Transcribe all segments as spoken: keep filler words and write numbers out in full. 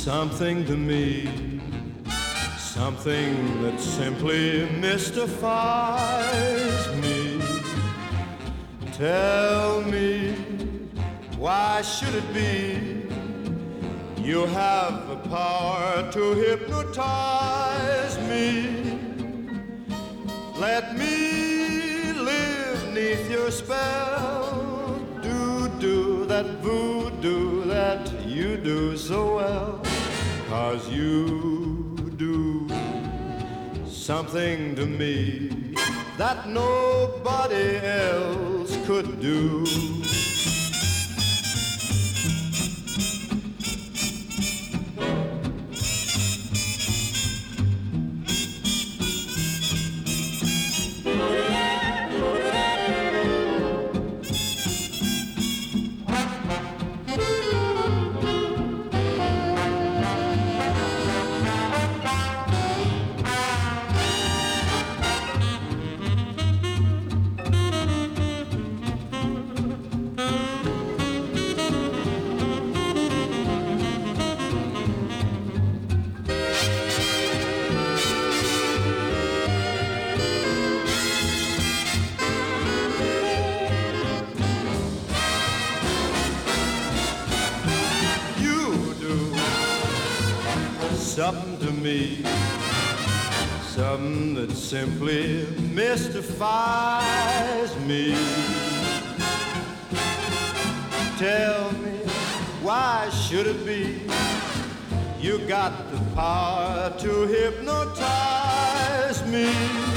something to me, something that simply mystifies me. Tell me, why should it be you have the power to hypnotize me? Let me live neath your spell, do, do that voodoo that you do so well. 'Cause you do something to me that nobody else could do. Something to me, something that simply mystifies me. Tell me, why should it be you got the power to hypnotize me?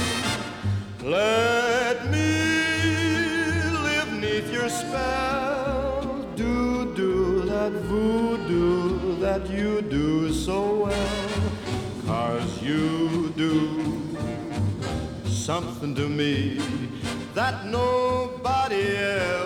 Let me live neath your spell, do, do that voodoo that you do so well. 'Cause you do something to me that nobody else